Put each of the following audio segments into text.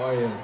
are you?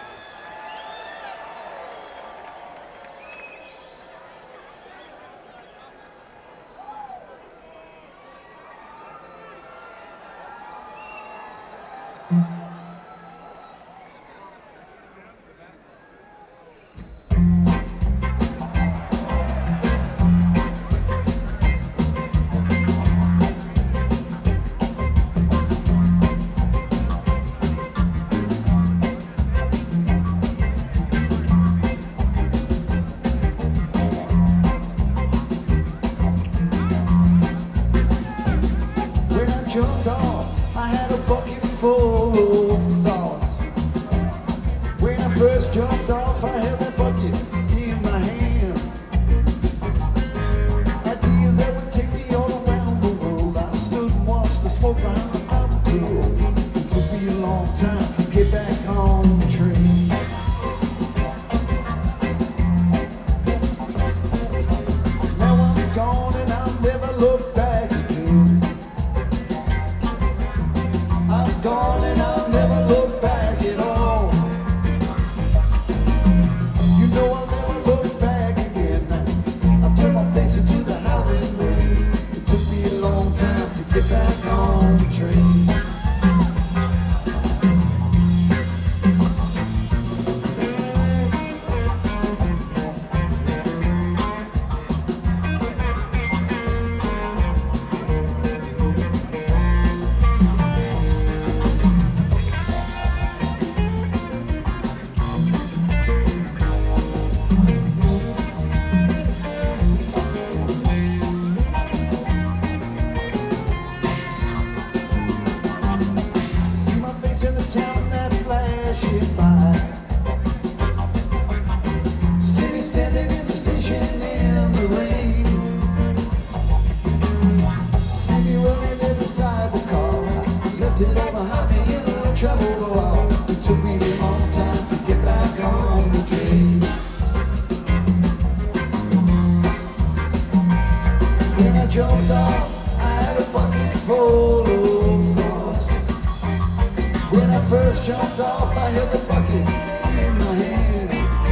Jumped off, I had a bucket full of thoughts. When I first jumped off, I had that bucket in my hand. Ideas that would take me all around the world. I stood and watched the smoke behind the mountain cool. It took me a long time to get back on the train. Now I'm gone and I'll never look back again. I'm gone and I'll never look back at all. You know I'll never look back again. I'll turn my face into the howling rain. It took me a long time to get back on the train. In the town that's flashing by, see me standing in the station in the rain, see me running in the cyber car, left it all behind me in a travel car. It took me a long time to get back on the train. When I jumped off, I had a bucket full of thoughts. When I first jumped off, I held the bucket in my hand.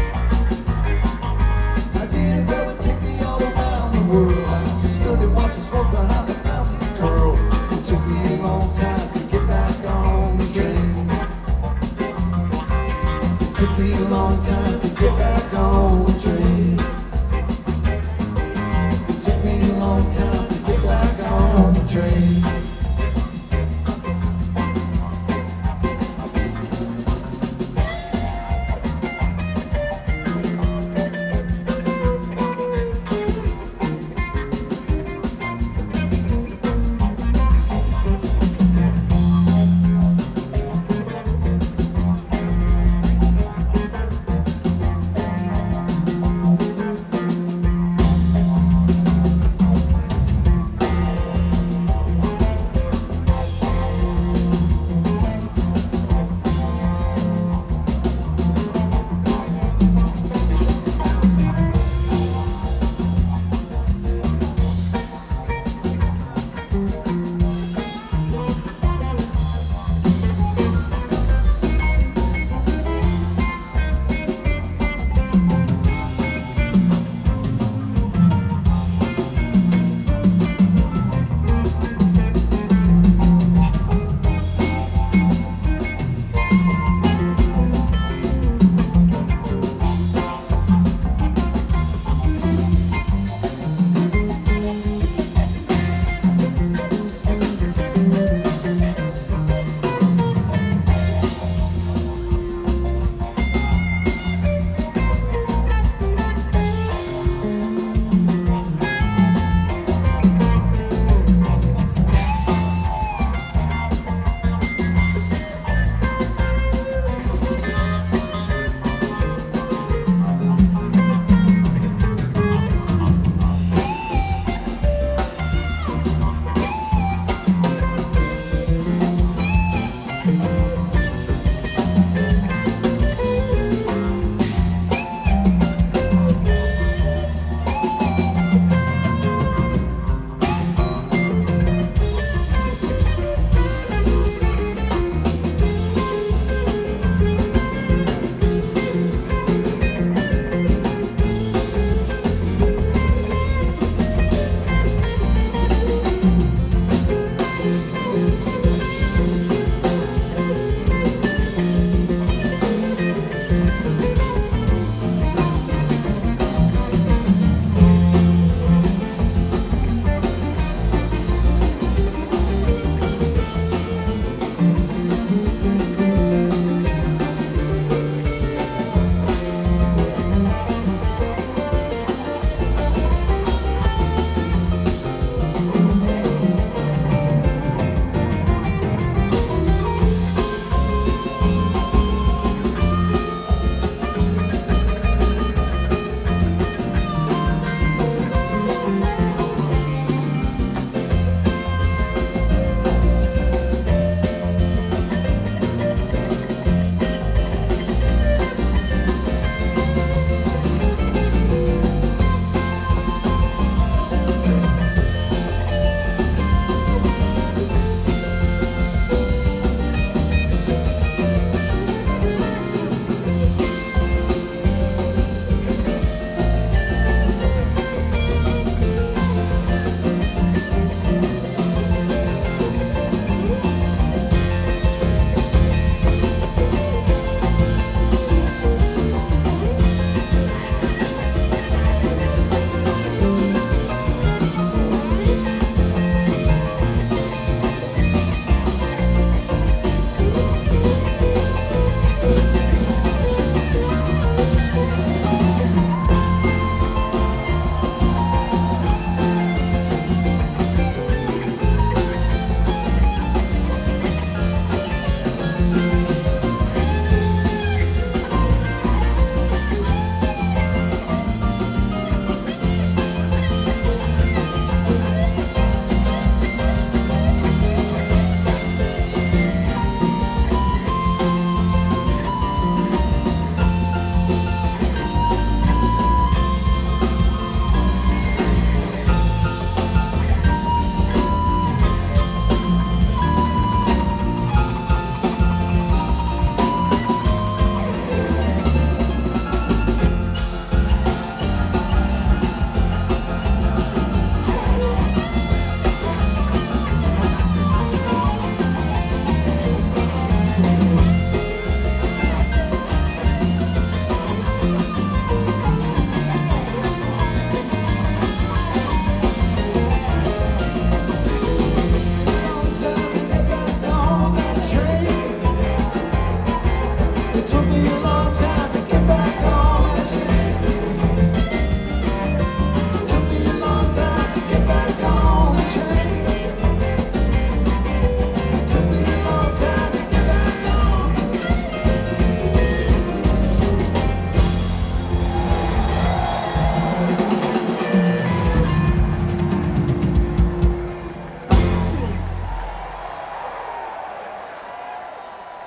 Ideas that would take me all around the world. I stood and watched the smoke behind the mountain curl. It took me a long time to get back on the train. It took me a long time to get back on the train. It took me a long time to get back on the train.